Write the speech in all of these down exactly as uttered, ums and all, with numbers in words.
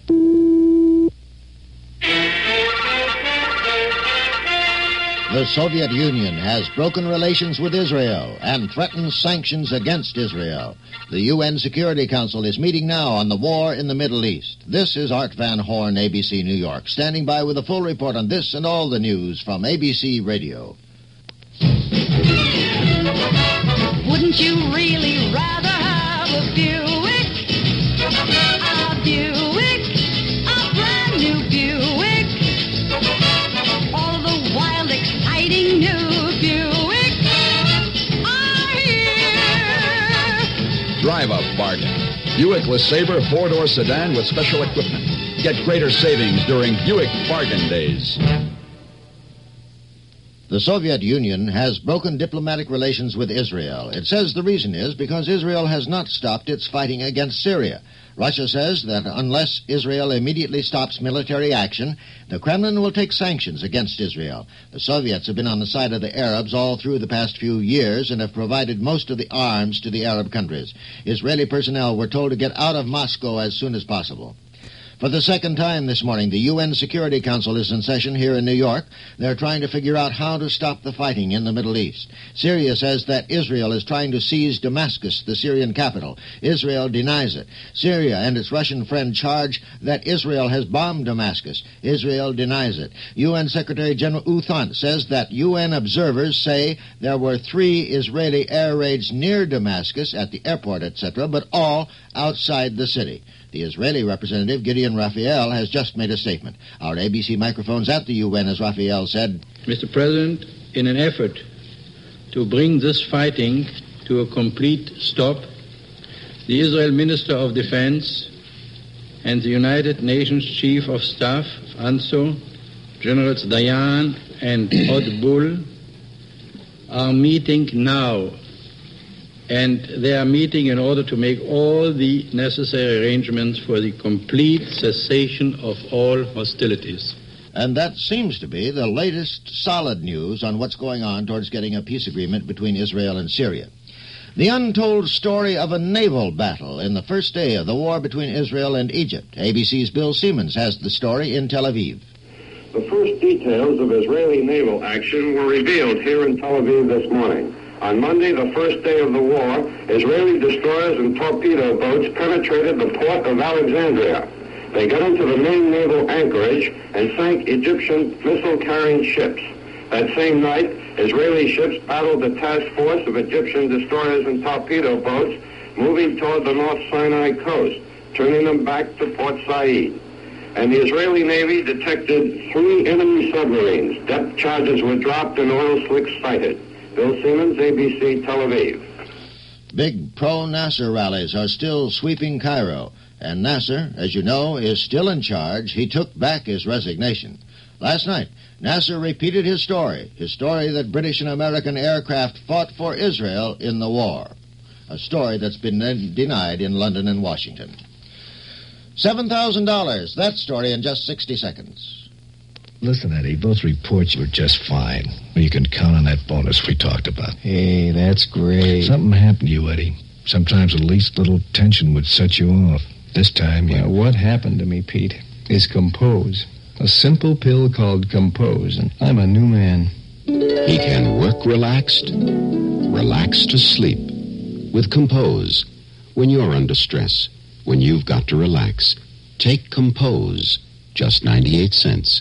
The Soviet Union has broken relations with Israel and threatens sanctions against Israel. The U N Security Council is meeting now on the war in the Middle East. This is Art Van Horn, A B C New York, standing by with a full report on this and all the news from A B C Radio. Wouldn't you really rather have a Buick? A Buick, a brand new Buick. All the wild, exciting new Buick are here. Drive a bargain. Buick LeSabre four-door sedan with special equipment. Get greater savings during Buick Bargain Days. The Soviet Union has broken diplomatic relations with Israel. It says the reason is because Israel has not stopped its fighting against Syria. Russia says that unless Israel immediately stops military action, the Kremlin will take sanctions against Israel. The Soviets have been on the side of the Arabs all through the past few years and have provided most of the arms to the Arab countries. Israeli personnel were told to get out of Moscow as soon as possible. For the second time this morning, the U N Security Council is in session here in New York. They're trying to figure out how to stop the fighting in the Middle East. Syria says that Israel is trying to seize Damascus, the Syrian capital. Israel denies it. Syria and its Russian friend charge that Israel has bombed Damascus. Israel denies it. U N Secretary General U Thant says that U N observers say there were three Israeli air raids near Damascus at the airport, et cetera, but all outside the city. The Israeli representative, Gideon Raphael, has just made a statement. Our A B C microphone's at the U N, as Raphael said. Mister President, in an effort to bring this fighting to a complete stop, the Israel Minister of Defense and the United Nations Chief of Staff, ANSO, Generals Dayan and Od Bull, are meeting now. And they are meeting in order to make all the necessary arrangements for the complete cessation of all hostilities. And that seems to be the latest solid news on what's going on towards getting a peace agreement between Israel and Syria. The untold story of a naval battle in the first day of the war between Israel and Egypt. A B C's Bill Siemens has the story in Tel Aviv. The first details of Israeli naval action were revealed here in Tel Aviv this morning. On Monday, the first day of the war, Israeli destroyers and torpedo boats penetrated the port of Alexandria. They got into the main naval anchorage and sank Egyptian missile-carrying ships. That same night, Israeli ships battled the task force of Egyptian destroyers and torpedo boats moving toward the North Sinai coast, turning them back to Port Said. And the Israeli Navy detected three enemy submarines. Depth charges were dropped and oil slicks sighted. Bill Siemens, A B C, Tel Aviv. Big pro-Nasser rallies are still sweeping Cairo, and Nasser, as you know, is still in charge. He took back his resignation. Last night, Nasser repeated his story, his story that British and American aircraft fought for Israel in the war, a story that's been denied in London and Washington. seven thousand dollars, that story in just sixty seconds. Listen, Eddie, both reports were just fine. You can count on that bonus we talked about. Hey, that's great. Something happened to you, Eddie. Sometimes the least little tension would set you off. This time, you... Well, what happened to me, Pete, is Compose. A simple pill called Compose, and I'm a new man. He can work relaxed, relax to sleep. With Compose, when you're under stress, when you've got to relax, take Compose, just ninety-eight cents.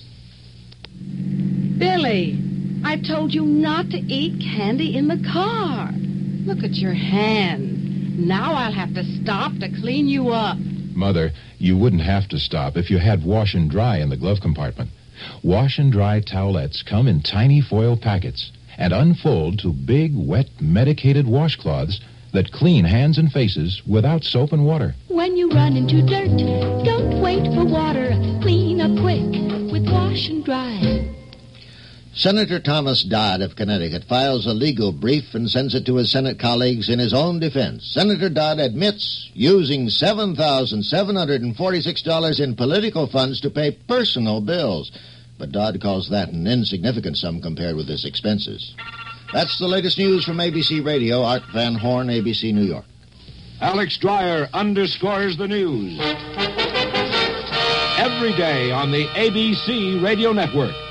Billy, I told you not to eat candy in the car. Look at your hand. Now I'll have to stop to clean you up. Mother, you wouldn't have to stop if you had Wash and Dry in the glove compartment. Wash and Dry towelettes come in tiny foil packets and unfold to big, wet, medicated washcloths that clean hands and faces without soap and water. When you run into dirt, don't wait for water. Clean up quick with Wash and Dry. Senator Thomas Dodd of Connecticut files a legal brief and sends it to his Senate colleagues in his own defense. Senator Dodd admits using seven thousand seven hundred forty-six dollars in political funds to pay personal bills. But Dodd calls that an insignificant sum compared with his expenses. That's the latest news from A B C Radio. Art Van Horn, A B C, New York. Alex Dreyer underscores the news. every day on the A B C Radio Network.